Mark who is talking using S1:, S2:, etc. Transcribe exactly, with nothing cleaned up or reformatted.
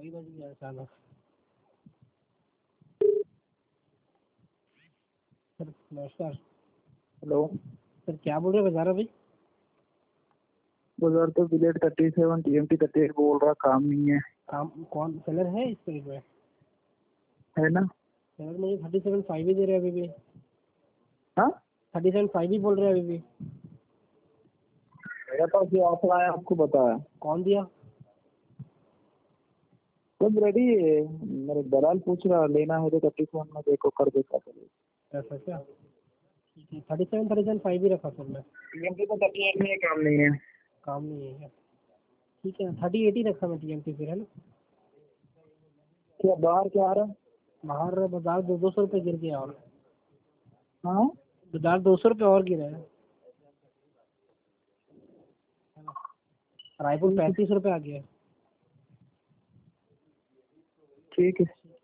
S1: वही बज गया अचानक। सर नमस्कार।
S2: हेलो
S1: सर क्या बोल रहे बाजार अभी?
S2: उधर तो billet thirty seven T M T thirty eight बोल रहा काम नहीं है।
S1: काम कौन सेलर है इस पेज में?
S2: है ना?
S1: सेलर मुझे थर्टी सेवन फाइव ही दे रहे हैं अभी भी।
S2: हाँ,
S1: थर्टी सेवन फाइव ही बोल रहे हैं अभी भी।
S2: मेरे पास ये ऑफर आया आपको बताया।
S1: कौन दिया?
S2: सब रेडी है, मेरे दलाल पूछ रहा लेना है तो थर्टी सेवन में देखो कर देता चलो।
S1: ऐसा क्या? ठीक है, thirty seven thirty seven five ही रखा सर मैं।
S2: टी एम टी तो थर्टी एट में काम नहीं है।
S1: काम नहीं है क्या? ठीक है, थर्टी एट ही रखा मैं टी एम टी फिर, है ना?
S2: क्या बाहर क्या आ रहा है?
S1: बाहर बाजार दो दो सौ रुपये गिर गया और
S2: हाँ
S1: बाजार दो सौ रुपये और गिरा है। रायपुर पैंतीस रुपये आ गया है।
S2: ठीक है।